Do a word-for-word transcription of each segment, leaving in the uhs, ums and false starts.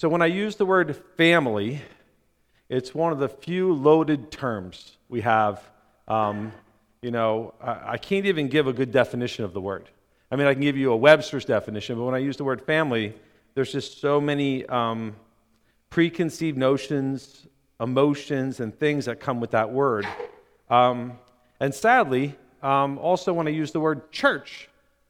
So when I use the word family, it's one of the few loaded terms we have. Um, you know, I, I can't even give a good definition of the word. I mean, I can give you a Webster's definition, but when I use the word family, there's just so many um, preconceived notions, emotions, and things that come with that word. Um, and sadly, um, also when I use the word church,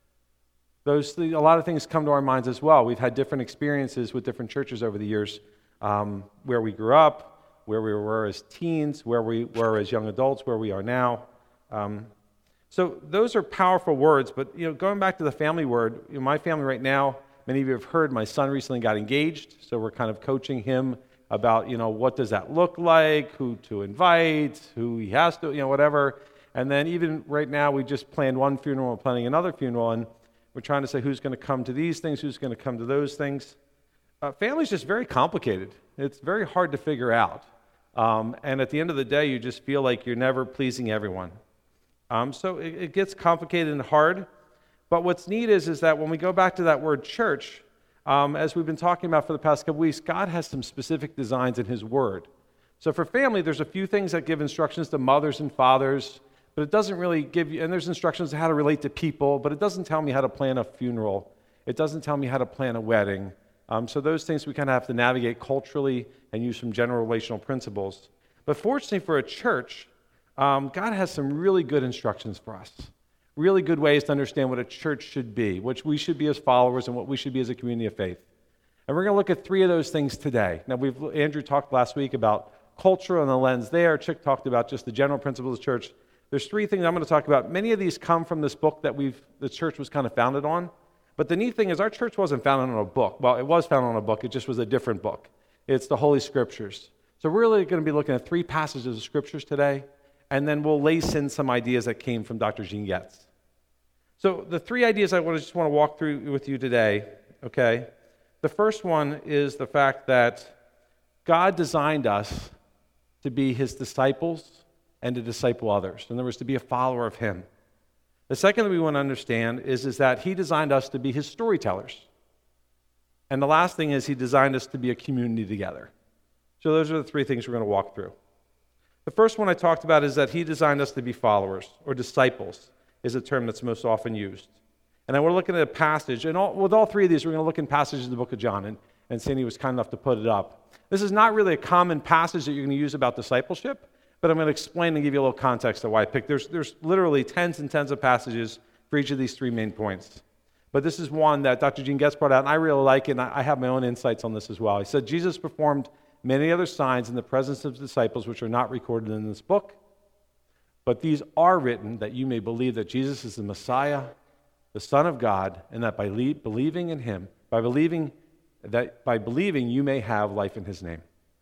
those a lot of things come to our minds as well. We've had different experiences with different churches over the years, um, where we grew up, where we were as teens, where we were as young adults, where we are now. Um, so those are powerful words, but you know, going back to the family word, you know, my family right now, many of you have heard, my son recently got engaged, so we're kind of coaching him about, you know, what does that look like, who to invite, who he has to, you know, whatever. And then even right now, we just planned one funeral, we're planning another funeral, and we're trying to say who's going to come to these things, who's going to come to those things. Uh, family's just very complicated. It's very hard to figure out. Um, and at the end of the day, you just feel like you're never pleasing everyone. Um, so it, it gets complicated and hard. But what's neat is, is that when we go back to that word church, um, as we've been talking about for the past couple weeks, God has some specific designs in His Word. So for family, there's a few things that give instructions to mothers and fathers, but it doesn't really give you, and there's instructions on how to relate to people, but it doesn't tell me how to plan a funeral. It doesn't tell me how to plan a wedding. Um, so those things we kind of have to navigate culturally and use some general relational principles. But fortunately for a church, um, God has some really good instructions for us. Really good ways to understand what a church should be, which we should be as followers and what we should be as a community of faith. And we're going to look at three of those things today. Now, we've Andrew talked last week about culture and the lens there. Chick talked about just the general principles of the church. There's three things I'm going to talk about. Many of these come from this book that we've the church was kind of founded on. But the neat thing is our church wasn't founded on a book. Well, it was founded on a book. It just was a different book. It's the Holy Scriptures. So we're really going to be looking at three passages of Scriptures today, and then we'll lace in some ideas that came from Doctor Gene Getz. So the three ideas I want to just want to walk through with you today, okay? The first one is the fact that God designed us to be His disciples and to disciple others. In other words, to be a follower of Him. The second that we want to understand is, is that He designed us to be His storytellers. And the last thing is He designed us to be a community together. So those are the three things we're going to walk through. The first one I talked about is that He designed us to be followers, or disciples is a term that's most often used. And then we're looking at a passage, and all, with all three of these, we're going to look in passages of the book of John, and, and Sandy was kind enough to put it up. This is not really a common passage that you're going to use about discipleship, but I'm going to explain and give you a little context of why I picked. There's, there's literally tens and tens of passages for each of these three main points. But this is one that Doctor Gene Getz brought out, and I really like it, and I have my own insights on this as well. He said, Jesus performed many other signs in the presence of his disciples, which are not recorded in this book, but these are written that you may believe that Jesus is the Messiah, the Son of God, and that by le- believing in Him, by believing that by believing you may have life in His name.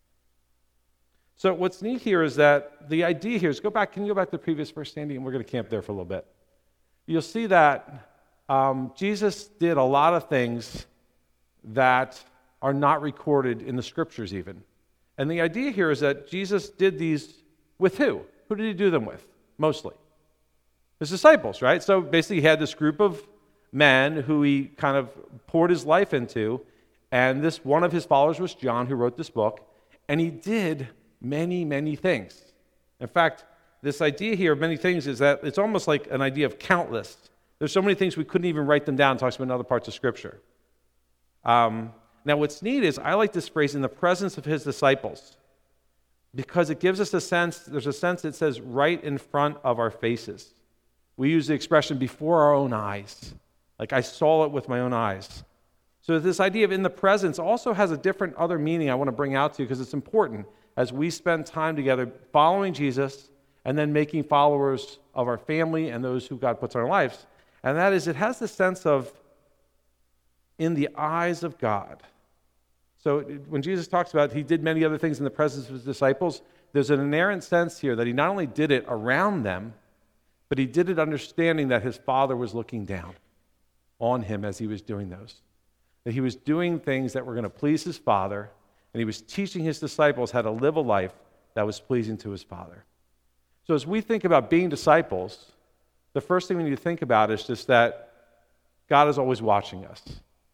So what's neat here is that the idea here is, go back, can you go back to the previous verse, Sandy? And we're going to camp there for a little bit. You'll see that um, Jesus did a lot of things that are not recorded in the Scriptures even. And the idea here is that Jesus did these with who? Who did He do them with, mostly? His disciples, right? So basically He had this group of men who He kind of poured His life into, and this one of His followers was John, who wrote this book, and He did many, many things. In fact, this idea here of many things is that it's almost like an idea of countless. There's so many things we couldn't even write them down. It talks about in other parts of Scripture. Um, now, what's neat is I like this phrase, in the presence of His disciples, because it gives us a sense, there's a sense that says right in front of our faces. We use the expression before our own eyes. Like I saw it with my own eyes. So this idea of in the presence also has a different other meaning I want to bring out to you, because it's important as we spend time together following Jesus and then making followers of our family and those who God puts in our lives. And that is, it has the sense of in the eyes of God. So when Jesus talks about He did many other things in the presence of His disciples, there's an inherent sense here that He not only did it around them, but He did it understanding that His Father was looking down on Him as He was doing those. That He was doing things that were going to please His Father, and He was teaching His disciples how to live a life that was pleasing to His Father. So as we think about being disciples, the first thing we need to think about is just that God is always watching us.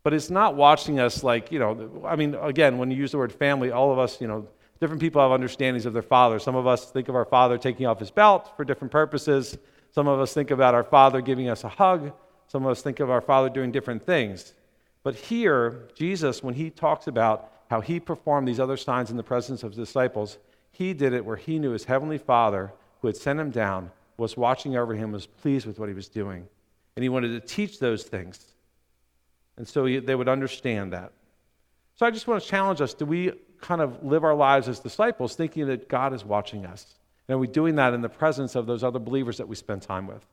But it's not watching us like, you know, I mean, again, when you use the word family, all of us, you know, different people have understandings of their father. Some of us think of our father taking off his belt for different purposes. Some of us think about our father giving us a hug. Some of us think of our father doing different things. But here, Jesus, when he talks about how he performed these other signs in the presence of his disciples, he did it where he knew his heavenly Father, who had sent him down, was watching over him, was pleased with what he was doing. And he wanted to teach those things. And so he, they would understand that. So I just want to challenge us, do we kind of live our lives as disciples thinking that God is watching us? And are we doing that in the presence of those other believers that we spend time with?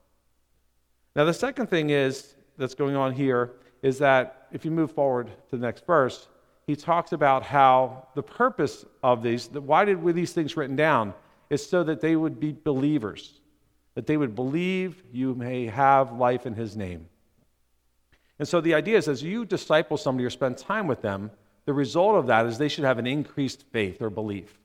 Now the second thing is, that's going on here, is that if you move forward to the next verse, he talks about how the purpose of these, why did were these things written down, is so that they would be believers, that they would believe you may have life in his name. And so the idea is, as you disciple somebody or spend time with them, the result of that is they should have an increased faith or belief.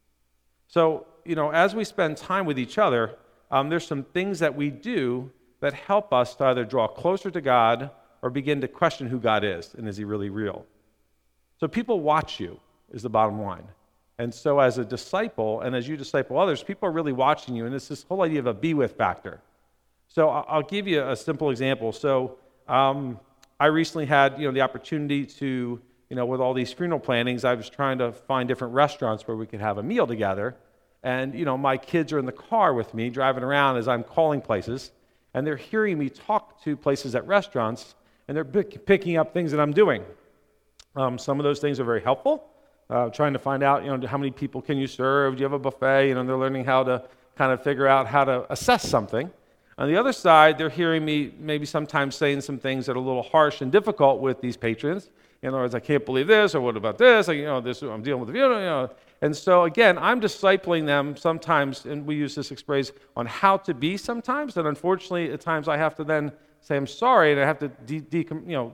So, you know, as we spend time with each other, um, there's some things that we do that help us to either draw closer to God or begin to question who God is, and is he really real? So people watch you, is the bottom line. And so as a disciple, and as you disciple others, people are really watching you, and it's this whole idea of a be with factor. So I'll give you a simple example. So um, I recently had, you know, the opportunity to, you know, with all these funeral plannings, I was trying to find different restaurants where we could have a meal together. And, you know, my kids are in the car with me, driving around as I'm calling places, and they're hearing me talk to places at restaurants, and they're pick, picking up things that I'm doing. Um, some of those things are very helpful, uh, trying to find out, you know, how many people can you serve? Do you have a buffet? You know, they're learning how to kind of figure out how to assess something. On the other side, they're hearing me maybe sometimes saying some things that are a little harsh and difficult with these patrons. In other words, I can't believe this, or what about this? Like, you know, this I'm dealing with the funeral, you know. And so again, I'm discipling them sometimes, and we use this phrase on how to be sometimes. And unfortunately, at times I have to then say I'm sorry, and I have to de- de- you know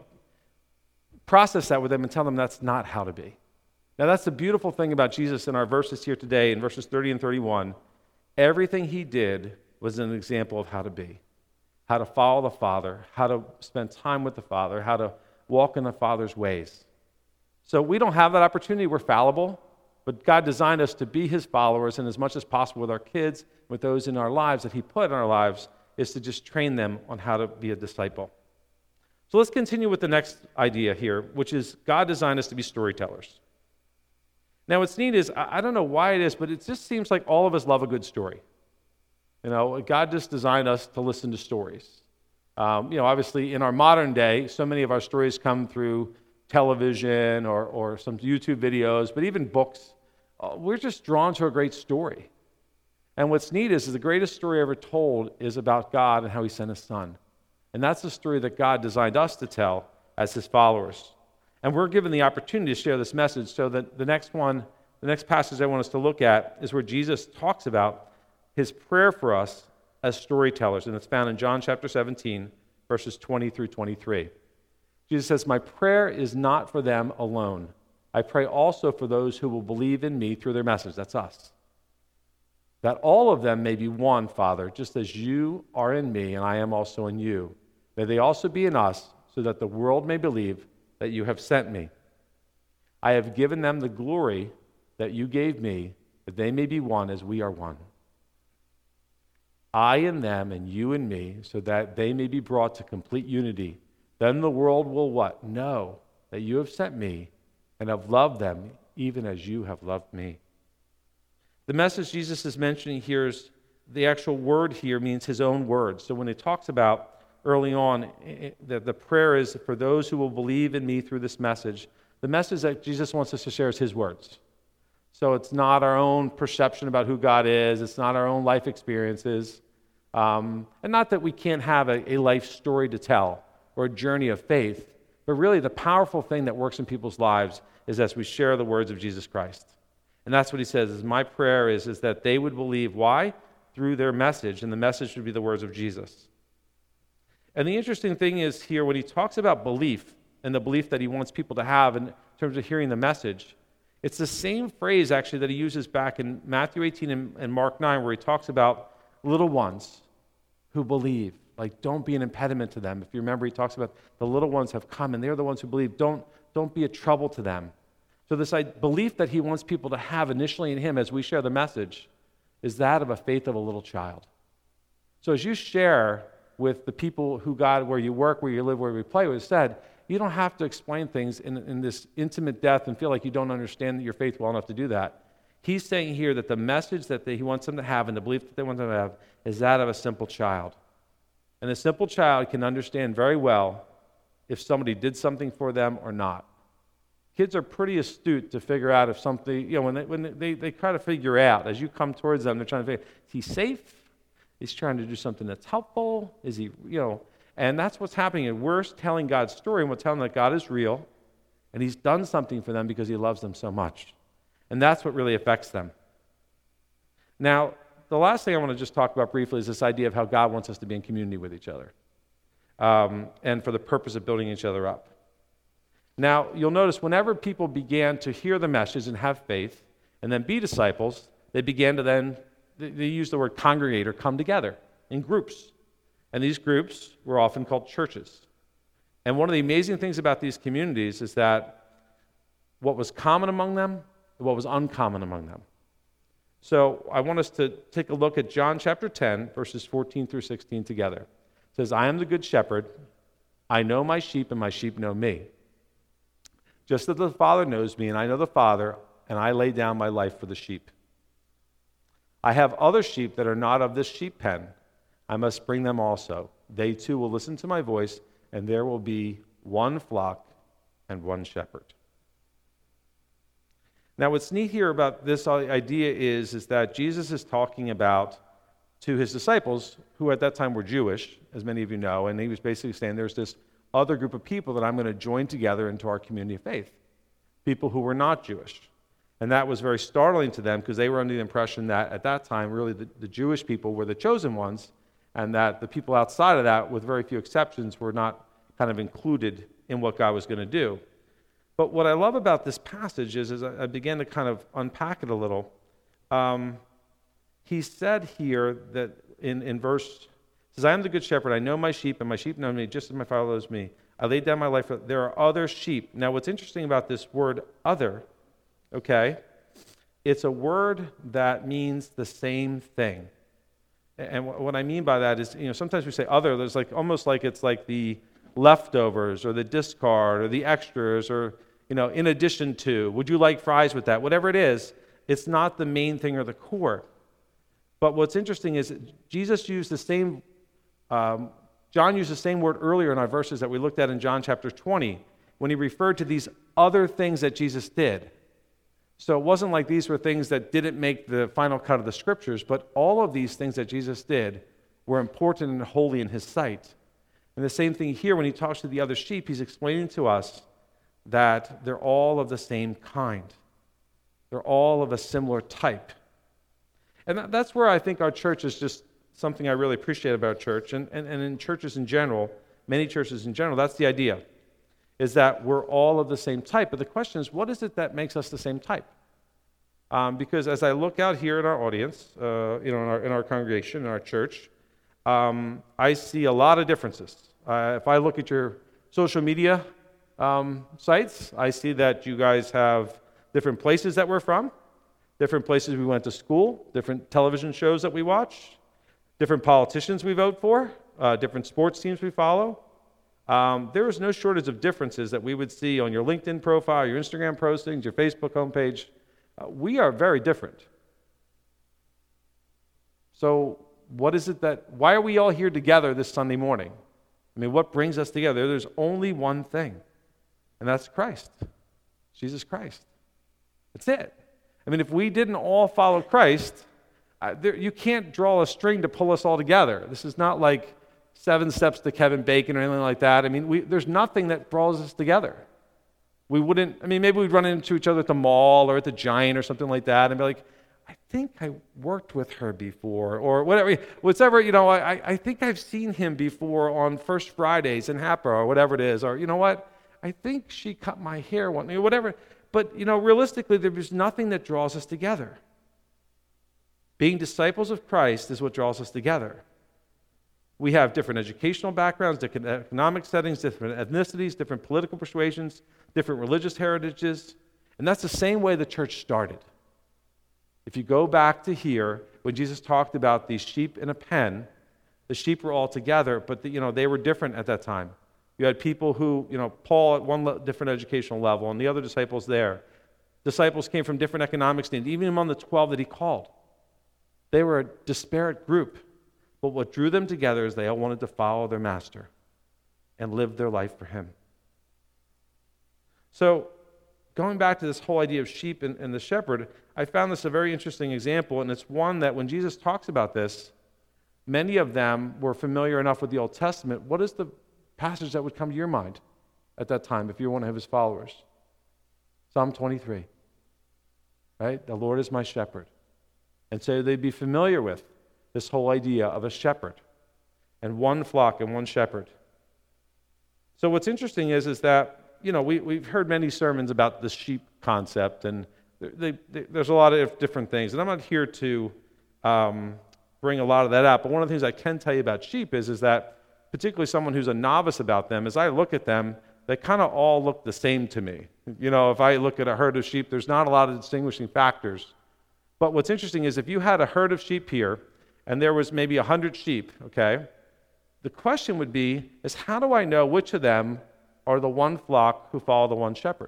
process that with them and tell them that's not how to be. Now that's the beautiful thing about Jesus in our verses here today, in verses thirty and thirty-one. Everything he did was an example of how to be, how to follow the Father, how to spend time with the Father, how to walk in the Father's ways. So we don't have that opportunity. We're fallible, but God designed us to be his followers, and as much as possible with our kids, with those in our lives that he put in our lives, is to just train them on how to be a disciple. So let's continue with the next idea here, which is God designed us to be storytellers. Now what's neat is, I don't know why it is, but it just seems like all of us love a good story. You know, God just designed us to listen to stories. Um, you know, obviously in our modern day, so many of our stories come through television or, or some YouTube videos, but even books. Uh, we're just drawn to a great story. And what's neat is, is the greatest story ever told is about God and how he sent his son. And that's the story that God designed us to tell as his followers. And we're given the opportunity to share this message. So that the next one, the next passage I want us to look at is where Jesus talks about his prayer for us as storytellers, and it's found in John chapter seventeen, verses twenty through twenty-three. Jesus says, "My prayer is not for them alone. I pray also for those who will believe in me through their message," that's us, "that all of them may be one, Father, just as you are in me and I am also in you. May they also be in us, so that the world may believe that you have sent me. I have given them the glory that you gave me, that they may be one as we are one. I in them and you in me, so that they may be brought to complete unity. Then the world will what? Know that you have sent me and have loved them even as you have loved me." The message Jesus is mentioning here is, the actual word here means his own words. So when he talks about early on that the prayer is for those who will believe in me through this message, the message that Jesus wants us to share is his words. So it's not our own perception about who God is. It's not our own life experiences. Um, and not that we can't have a, a life story to tell or a journey of faith, but really the powerful thing that works in people's lives is as we share the words of Jesus Christ. And that's what he says, is my prayer is, is that they would believe. Why? Through their message, and the message would be the words of Jesus. And the interesting thing is here, when he talks about belief and the belief that he wants people to have in terms of hearing the message, it's the same phrase, actually, that he uses back in Matthew eighteen and, and Mark nine, where he talks about little ones who believe. Like, don't be an impediment to them. If you remember, he talks about the little ones have come, and they're the ones who believe. Don't, don't be a trouble to them. So this belief that he wants people to have initially in him as we share the message is that of a faith of a little child. So as you share with the people who God, where you work, where you live, where we play, was said, you don't have to explain things in, in this intimate depth and feel like you don't understand your faith well enough to do that. He's saying here that the message that they, he wants them to have and the belief that they want them to have is that of a simple child. And a simple child can understand very well if somebody did something for them or not. Kids are pretty astute to figure out if something, you know, when they, when they, they try to figure out, as you come towards them, they're trying to figure, is he safe? Is he trying to do something that's helpful? Is he, you know, and that's what's happening. And we're telling God's story, and we're telling them that God is real, and he's done something for them because he loves them so much. And that's what really affects them. Now, the last thing I want to just talk about briefly is this idea of how God wants us to be in community with each other, um, and for the purpose of building each other up. Now, you'll notice whenever people began to hear the message and have faith and then be disciples, they began to then, they, they use the word congregate or come together in groups. And these groups were often called churches. And one of the amazing things about these communities is that what was common among them and what was uncommon among them. So I want us to take a look at John chapter ten, verses fourteen through sixteen together. It says, I am the good shepherd. I know my sheep, and my sheep know me. Just as the Father knows me, and I know the Father, and I lay down my life for the sheep. I have other sheep that are not of this sheep pen. I must bring them also. They too will listen to my voice, and there will be one flock and one shepherd. Now, what's neat here about this idea is, is that Jesus is talking about to his disciples, who at that time were Jewish, as many of you know, and he was basically saying there's this other group of people that I'm going to join together into our community of faith, people who were not Jewish. And that was very startling to them because they were under the impression that at that time, really the, the Jewish people were the chosen ones, and that the people outside of that, with very few exceptions, were not kind of included in what God was going to do. But what I love about this passage is, as I began to kind of unpack it a little, um, he said here that in, in verse, says, I am the good shepherd, I know my sheep, and my sheep know me, just as my Father knows me. I laid down my life for, there are other sheep. Now, what's interesting about this word, other, okay, it's a word that means the same thing. And what I mean by that is, you know, sometimes we say other, there's like, almost like it's like the leftovers, or the discard, or the extras, or, you know, in addition to, would you like fries with that? Whatever it is, it's not the main thing or the core. But what's interesting is that Jesus used the same Um, John used the same word earlier in our verses that we looked at in John chapter twenty when he referred to these other things that Jesus did. So it wasn't like these were things that didn't make the final cut of the scriptures, but all of these things that Jesus did were important and holy in his sight. And the same thing here when he talks to the other sheep, he's explaining to us that they're all of the same kind. They're all of a similar type. And that, that's where I think our church is just something I really appreciate about church, and, and, and in churches in general, many churches in general, that's the idea, is that we're all of the same type. But the question is, what is it that makes us the same type? Um, because as I look out here in our audience, uh, you know, in our, in our congregation, in our church, um, I see a lot of differences. Uh, if I look at your social media um, sites, I see that you guys have different places that we're from, different places we went to school, different television shows that we watch, different politicians we vote for, uh, different sports teams we follow. Um, there is no shortage of differences that we would see on your LinkedIn profile, your Instagram postings, your Facebook homepage. Uh, we are very different. So what is it that, why are we all here together this Sunday morning? I mean, what brings us together? There's only one thing, and that's Christ, Jesus Christ. That's it. I mean, if we didn't all follow Christ, Uh, there, you can't draw a string to pull us all together. This is not like Seven Steps to Kevin Bacon or anything like that. I mean, we, there's nothing that draws us together. We wouldn't, I mean, maybe we'd run into each other at the mall or at the Giant or something like that and be like, I think I worked with her before, or whatever, whatever, you know, I, I think I've seen him before on First Fridays in Hapa or whatever it is, or you know what, I think she cut my hair one, whatever. But, you know, realistically, there's nothing that draws us together. Being disciples of Christ is what draws us together. We have different educational backgrounds, different economic settings, different ethnicities, different political persuasions, different religious heritages. And that's the same way the church started. If you go back to here, when Jesus talked about these sheep in a pen, the sheep were all together, but the, you know, they were different at that time. You had people who, you know, Paul at one le- different educational level, and the other disciples there. Disciples came from different economic standings, even among the twelve that he called. They were a disparate group, but what drew them together is they all wanted to follow their master and live their life for him. So, going back to this whole idea of sheep and, and the shepherd, I found this a very interesting example, and it's one that when Jesus talks about this, many of them were familiar enough with the Old Testament. What is the passage that would come to your mind at that time if you're one of his followers? Psalm twenty-three, right? The Lord is my shepherd. And so they'd be familiar with this whole idea of a shepherd and one flock and one shepherd. So what's interesting is, is that, you know, we, we've heard many sermons about the sheep concept, and they, they, there's a lot of different things. And I'm not here to um, bring a lot of that up, but one of the things I can tell you about sheep is, is that particularly someone who's a novice about them, as I look at them, they kind of all look the same to me. You know, if I look at a herd of sheep, there's not a lot of distinguishing factors. But what's interesting is if you had a herd of sheep here, and there was maybe one hundred sheep, okay, the question would be, is how do I know which of them are the one flock who follow the one shepherd?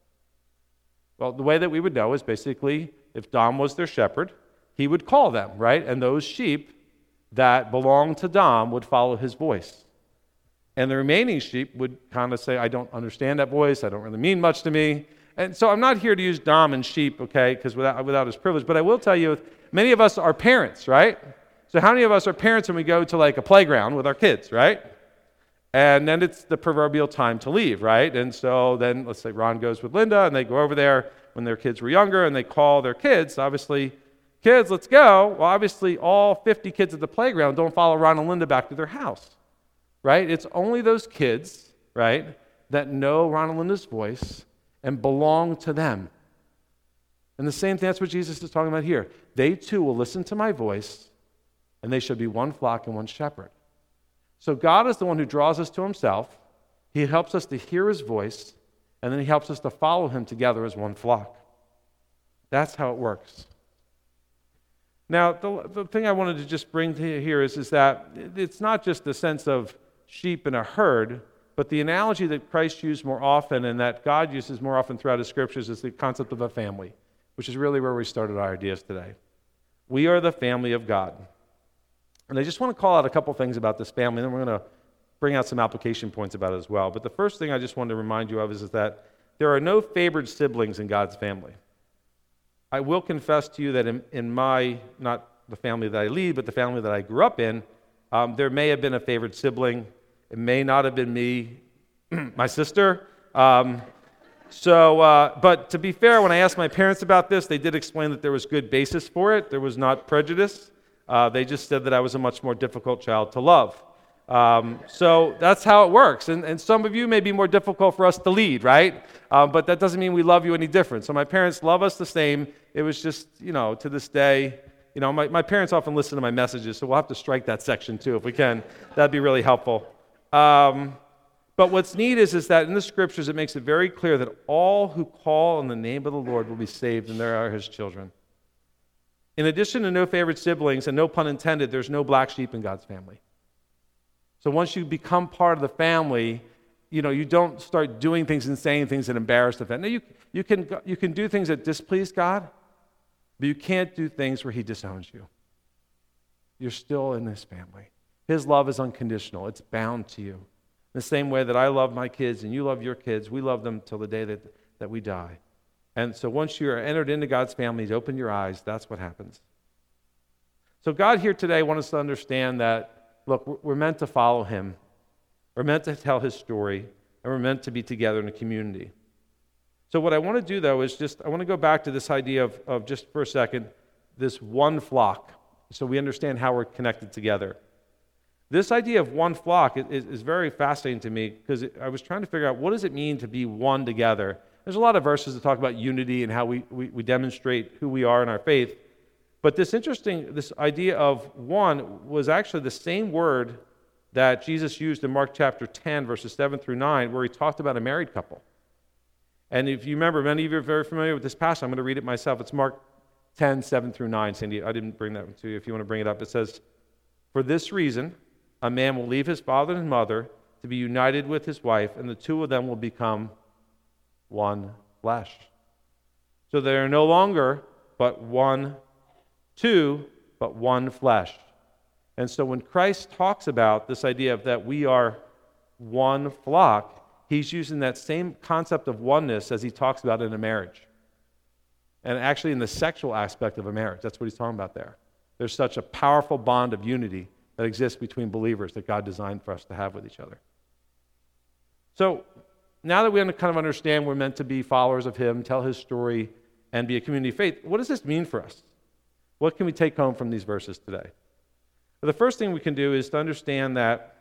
Well, the way that we would know is basically, if Dom was their shepherd, he would call them, right? And those sheep that belonged to Dom would follow his voice. And the remaining sheep would kind of say, I don't understand that voice, I don't really mean much to me. And so I'm not here to use Dom and sheep, okay, because without, without his privilege, but I will tell you, many of us are parents, right? So how many of us are parents when we go to like a playground with our kids, right? And then it's the proverbial time to leave, right? And so then, let's say Ron goes with Linda, and they go over there when their kids were younger, and they call their kids, obviously, kids, let's go. Well, obviously, all fifty kids at the playground don't follow Ron and Linda back to their house, right? It's only those kids, right, that know Ron and Linda's voice and belong to them. And the same thing, that's what Jesus is talking about here. They too will listen to my voice, and they shall be one flock and one shepherd. So God is the one who draws us to himself. He helps us to hear his voice, and then he helps us to follow him together as one flock. That's how it works. Now, the, the thing I wanted to just bring to you here is, is that it's not just the sense of sheep in a herd, but the analogy that Christ used more often and that God uses more often throughout his scriptures is the concept of a family, which is really where we started our ideas today. We are the family of God. And I just want to call out a couple things about this family, and then we're going to bring out some application points about it as well. But the first thing I just wanted to remind you of is, is that there are no favored siblings in God's family. I will confess to you that in, in my, not the family that I lead, but the family that I grew up in, um, there may have been a favored sibling. It may not have been me, my sister. Um, so, uh, but to be fair, when I asked my parents about this, they did explain that there was good basis for it. There was not prejudice. Uh, they just said that I was a much more difficult child to love. Um, so that's how it works. And, and some of you may be more difficult for us to lead, right? Um, but that doesn't mean we love you any different. So my parents love us the same. It was just, you know, to this day, you know, my, my parents often listen to my messages, so we'll have to strike that section too if we can. That'd be really helpful. Um, but what's neat is, is that in the scriptures it makes it very clear that all who call on the name of the Lord will be saved, and they are his children. In addition to no favorite siblings, and no pun intended, there's no black sheep in God's family. So once you become part of the family, you know, you don't start doing things and saying things that embarrass the family. Now, you, you, can, you can do things that displease God, but you can't do things where he disowns you. You're still in his family. His love is unconditional. It's bound to you. In the same way that I love my kids and you love your kids, we love them till the day that, that we die. And so once you're entered into God's family, you open your eyes, that's what happens. So God here today wants us to understand that, look, we're meant to follow him. We're meant to tell his story, and we're meant to be together in a community. So what I want to do, though, is just, I want to go back to this idea of, of just for a second, this one flock, so we understand how we're connected together. This idea of one flock is, is very fascinating to me, because I was trying to figure out, what does it mean to be one together? There's a lot of verses that talk about unity and how we, we, we demonstrate who we are in our faith. But this interesting, this idea of one was actually the same word that Jesus used in Mark chapter ten, verses seven through nine, where he talked about a married couple. And if you remember, many of you are very familiar with this passage. I'm going to read it myself. It's Mark ten, seven through nine. Cindy, I didn't bring that to you if you want to bring it up. It says, "For this reason, a man will leave his father and mother to be united with his wife, and the two of them will become one flesh. So they are no longer but one, two, but one flesh." And so when Christ talks about this idea of that we are one flock, he's using that same concept of oneness as he talks about in a marriage. And actually in the sexual aspect of a marriage, that's what he's talking about there. There's such a powerful bond of unity that exists between believers that God designed for us to have with each other. So now that we kind of understand we're meant to be followers of him, tell his story, and be a community of faith, what does this mean for us? What can we take home from these verses today? Well, the first thing we can do is to understand that,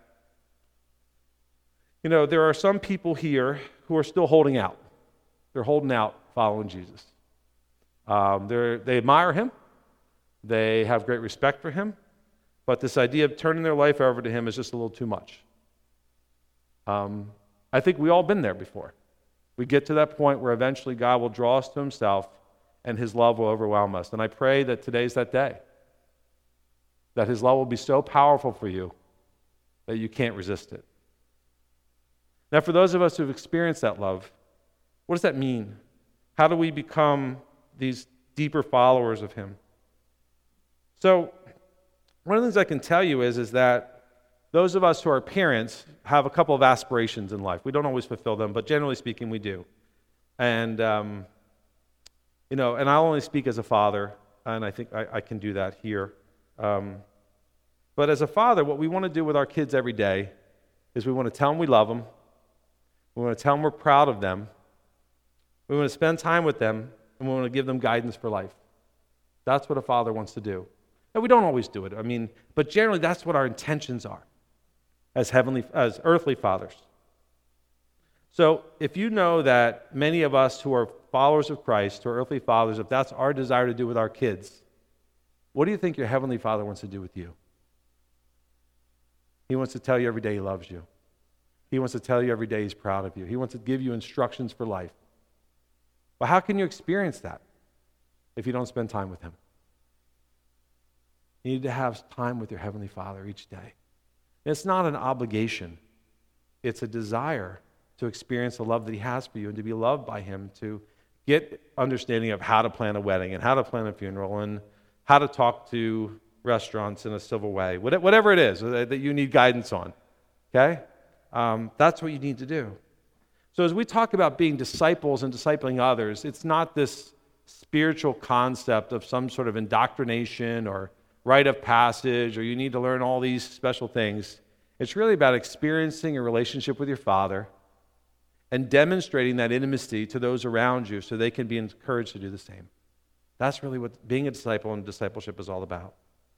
you know, there are some people here who are still holding out. They're holding out following Jesus. Um, they're, they admire him. They have great respect for him. But this idea of turning their life over to him is just a little too much. Um, I think we've all been there before. We get to that point where eventually God will draw us to himself and his love will overwhelm us. And I pray that today's that day. That his love will be so powerful for you that you can't resist it. Now, for those of us who've experienced that love, what does that mean? How do we become these deeper followers of him? So, one of the things I can tell you is, is that those of us who are parents have a couple of aspirations in life. We don't always fulfill them, but generally speaking, we do. And, um, you know, and I'll only speak as a father, and I think I, I can do that here. Um, but as a father, what we want to do with our kids every day is we want to tell them we love them. We want to tell them we're proud of them. We want to spend time with them, and we want to give them guidance for life. That's what a father wants to do. And we don't always do it. I mean, but generally that's what our intentions are as heavenly, as earthly fathers. So if you know that many of us who are followers of Christ, who are earthly fathers, if that's our desire to do with our kids, what do you think your heavenly Father wants to do with you? He wants to tell you every day he loves you. He wants to tell you every day he's proud of you. He wants to give you instructions for life. But how can you experience that if you don't spend time with him? You need to have time with your heavenly Father each day. It's not an obligation. It's a desire to experience the love that he has for you and to be loved by him, to get understanding of how to plan a wedding and how to plan a funeral and how to talk to restaurants in a civil way, whatever it is that you need guidance on, okay? Um, that's what you need to do. So as we talk about being disciples and discipling others, it's not this spiritual concept of some sort of indoctrination or rite of passage, or you need to learn all these special things. It's really about experiencing a relationship with your Father and demonstrating that intimacy to those around you so they can be encouraged to do the same. That's really what being a disciple and discipleship is all about.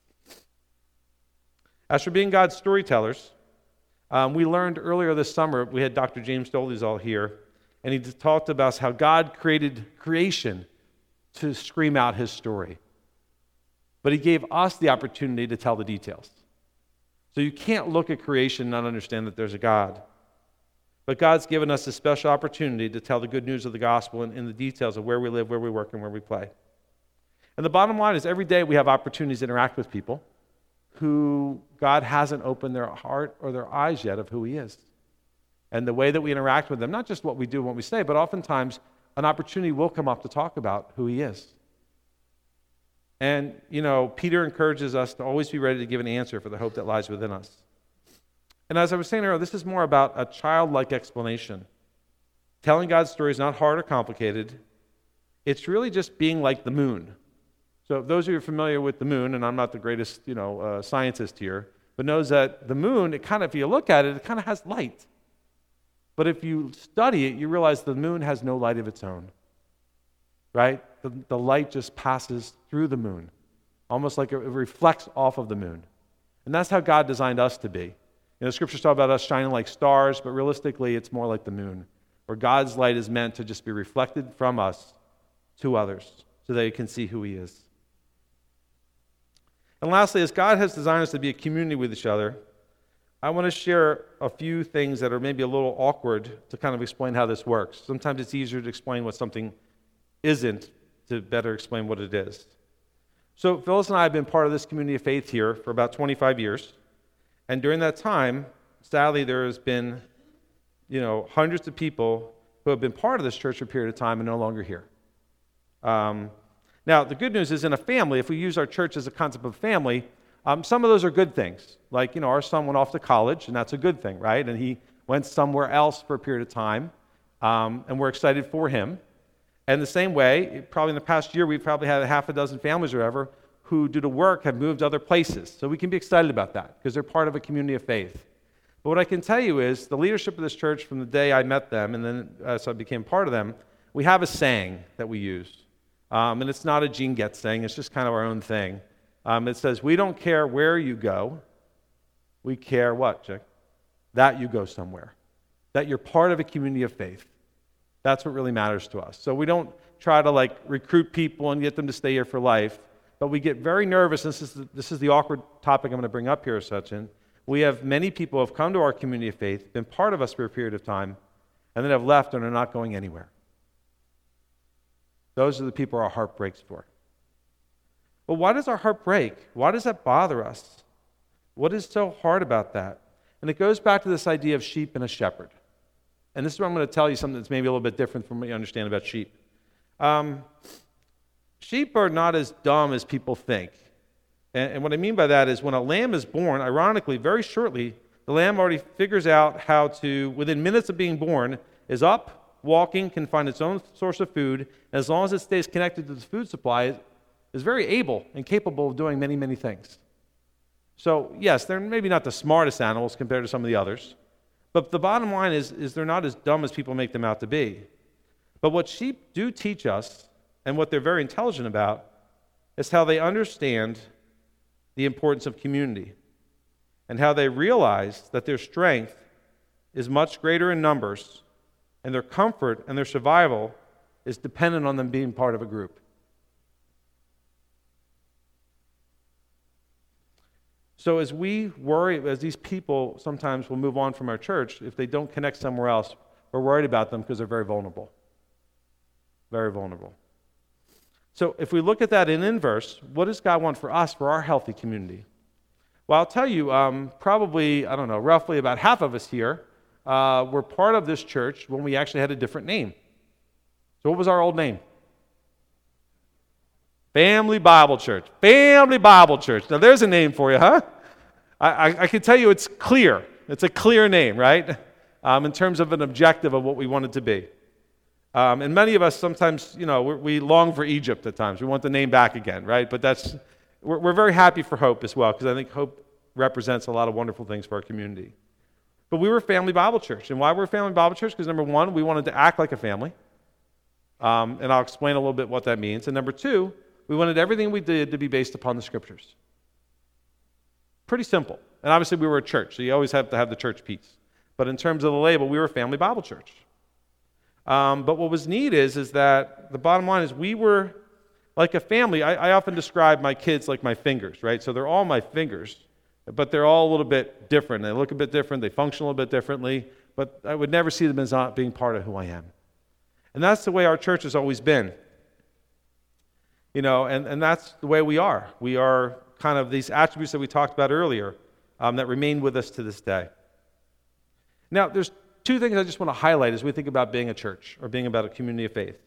As for being God's storytellers, um, we learned earlier this summer, we had Doctor James Dolezal here, and he talked about how God created creation to scream out his story. But he gave us the opportunity to tell the details. So you can't look at creation and not understand that there's a God. But God's given us a special opportunity to tell the good news of the gospel in, in the details of where we live, where we work, and where we play. And the bottom line is every day we have opportunities to interact with people who God hasn't opened their heart or their eyes yet of who he is. And the way that we interact with them, not just what we do and what we say, but oftentimes an opportunity will come up to talk about who he is. And, you know, Peter encourages us to always be ready to give an answer for the hope that lies within us. And as I was saying earlier, this is more about a childlike explanation. Telling God's story is not hard or complicated. It's really just being like the moon. So those of you who are familiar with the moon, and I'm not the greatest, you know, uh, scientist here, but knows that the moon, it kind of, if you look at it, it kind of has light. But if you study it, you realize the moon has no light of its own, right? The, the light just passes through the moon, almost like it reflects off of the moon. And that's how God designed us to be. You know, scriptures talk about us shining like stars, but realistically, it's more like the moon, where God's light is meant to just be reflected from us to others so they can see who he is. And lastly, as God has designed us to be a community with each other, I want to share a few things that are maybe a little awkward to kind of explain how this works. Sometimes it's easier to explain what something isn't to better explain what it is. So Phyllis and I have been part of this community of faith here for about twenty-five years. And during that time, sadly, there has been, you know, hundreds of people who have been part of this church for a period of time and no longer here. Um, now, the good news is in a family, if we use our church as a concept of family, um, some of those are good things. Like, you know, our son went off to college, and that's a good thing, right? And he went somewhere else for a period of time, um, and we're excited for him. And the same way, probably in the past year, we've probably had a half a dozen families or whatever who, due to work, have moved to other places. So we can be excited about that because they're part of a community of faith. But what I can tell you is the leadership of this church from the day I met them and then as I became part of them, we have a saying that we use. Um, and it's not a Gene Getz saying, it's just kind of our own thing. Um, it says, we don't care where you go. We care what, Jack? That you go somewhere. That you're part of a community of faith. That's what really matters to us. So we don't try to like recruit people and get them to stay here for life, but we get very nervous. This is the, this is the awkward topic I'm going to bring up here, Sachin. We have many people who have come to our community of faith, been part of us for a period of time, and then have left and are not going anywhere. Those are the people our heart breaks for. Well, why does our heart break? Why does that bother us? What is so hard about that? And it goes back to this idea of sheep and a shepherd. And this is where I'm going to tell you something that's maybe a little bit different from what you understand about sheep. Um, sheep are not as dumb as people think. And, and what I mean by that is when a lamb is born, ironically, very shortly, the lamb already figures out how to, within minutes of being born, is up, walking, can find its own source of food, and as long as it stays connected to the food supply, is very able and capable of doing many, many things. So, yes, they're maybe not the smartest animals compared to some of the others, but the bottom line is, is they're not as dumb as people make them out to be. But what sheep do teach us, and what they're very intelligent about, is how they understand the importance of community, and how they realize that their strength is much greater in numbers, and their comfort and their survival is dependent on them being part of a group. So as we worry, as these people sometimes will move on from our church, if they don't connect somewhere else, we're worried about them because they're very vulnerable. Very vulnerable. So if we look at that in inverse, what does God want for us, for our healthy community? Well, I'll tell you, um, probably, I don't know, roughly about half of us here uh, were part of this church when we actually had a different name. So what was our old name? Family Bible Church. Family Bible Church. Now there's a name for you, huh? I, I, I can tell you it's clear. It's a clear name, right? Um, in terms of an objective of what we want it to be. Um, and many of us sometimes, you know, we, we long for Egypt at times. We want the name back again, right? But that's, we're, we're very happy for Hope as well, because I think Hope represents a lot of wonderful things for our community. But we were Family Bible Church. And why we're Family Bible Church? Because number one, we wanted to act like a family. Um, and I'll explain a little bit what that means. And number two, we wanted everything we did to be based upon the Scriptures. Pretty simple. And obviously we were a church, so you always have to have the church piece. But in terms of the label, we were a Family Bible Church. Um, but what was neat is, is that the bottom line is we were like a family. I, I often describe my kids like my fingers, right? So they're all my fingers, but they're all a little bit different. They look a bit different. They function a little bit differently. But I would never see them as not being part of who I am. And that's the way our church has always been. You know, and, and that's the way we are. We are kind of these attributes that we talked about earlier um, that remain with us to this day. Now, there's two things I just want to highlight as we think about being a church or being about a community of faith.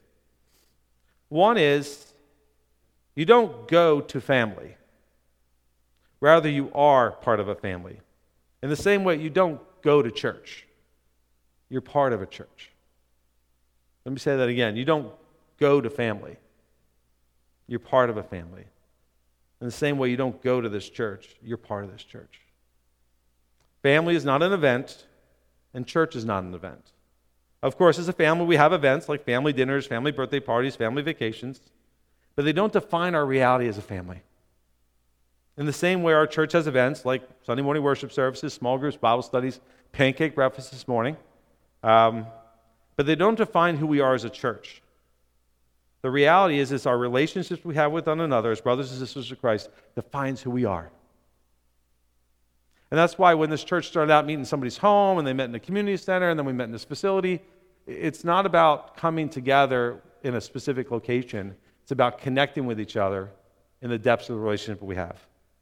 One is, you don't go to family. Rather, you are part of a family. In the same way, you don't go to church. You're part of a church. Let me say that again. You don't go to family. You're part of a family. In the same way, you don't go to this church. You're part of this church. Family is not an event, and church is not an event. Of course, as a family, we have events like family dinners, family birthday parties, family vacations, but they don't define our reality as a family. In the same way, our church has events like Sunday morning worship services, small groups, Bible studies, pancake breakfast this morning, um, but they don't define who we are as a church. The reality is, is our relationships we have with one another as brothers and sisters of Christ defines who we are. And that's why when this church started out meeting in somebody's home, and they met in the community center, and then we met in this facility, it's not about coming together in a specific location. It's about connecting with each other in the depths of the relationship we have.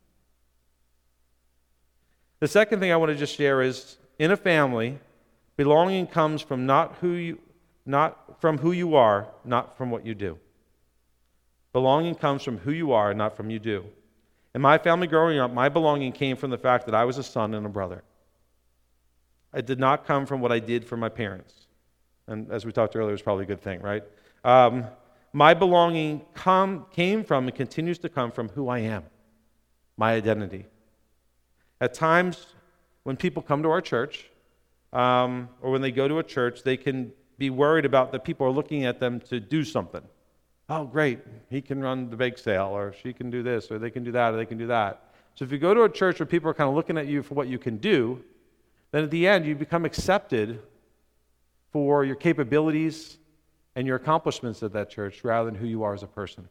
The second thing I want to just share is, in a family, belonging comes from not who you, not from who you are, not from what you do. Belonging comes from who you are, not from you do. In my family growing up, my belonging came from the fact that I was a son and a brother. It did not come from what I did for my parents. And as we talked earlier, it was probably a good thing, right? Um, my belonging come, came from and continues to come from who I am, my identity. At times, when people come to our church, um, or when they go to a church, they can be worried about that people are looking at them to do something. Oh, great, he can run the bake sale, or she can do this, or they can do that, or they can do that. So if you go to a church where people are kind of looking at you for what you can do, then at the end you become accepted for your capabilities and your accomplishments at that church rather than who you are as a person.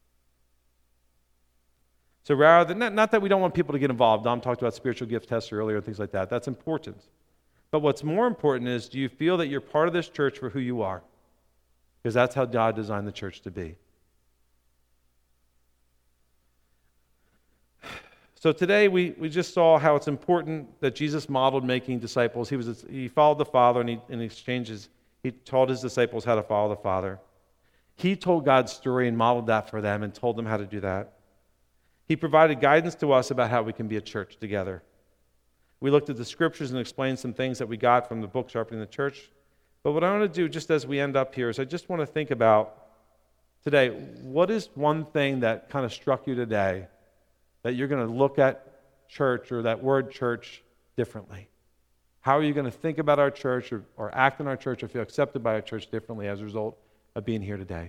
So rather than, not, not that we don't want people to get involved. Dom talked about spiritual gift tests earlier and things like that. That's important. But what's more important is, do you feel that you're part of this church for who you are? Because that's how God designed the church to be. So today we, we just saw how it's important that Jesus modeled making disciples. He was he followed the Father, and he, in exchanges, he taught his disciples how to follow the Father. He told God's story and modeled that for them and told them how to do that. He provided guidance to us about how we can be a church together. We looked at the scriptures and explained some things that we got from the book Sharpening the Church. But what I want to do, just as we end up here, is I just want to think about today, what is one thing that kind of struck you today that you're going to look at church or that word church differently? How are you going to think about our church or, or act in our church or feel accepted by our church differently as a result of being here today?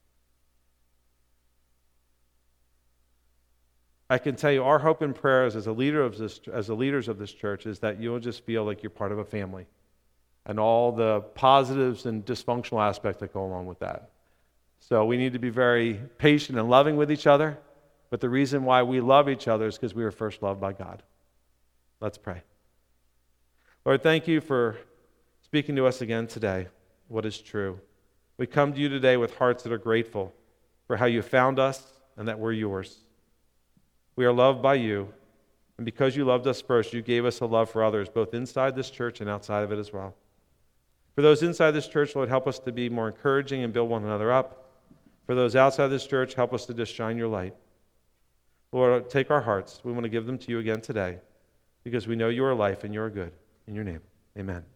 I can tell you our hope and prayers as a leader of this, as the leaders of this church is that you'll just feel like you're part of a family and all the positives and dysfunctional aspects that go along with that. So we need to be very patient and loving with each other, but the reason why we love each other is because we were first loved by God. Let's pray. Lord, thank you for speaking to us again today, what is true. We come to you today with hearts that are grateful for how you found us and that we're yours. We are loved by you, and because you loved us first, you gave us a love for others, both inside this church and outside of it as well. For those inside this church, Lord, help us to be more encouraging and build one another up. For those outside this church, help us to just shine your light. Lord, take our hearts. We want to give them to you again today because we know you are life and you are good. In your name, amen.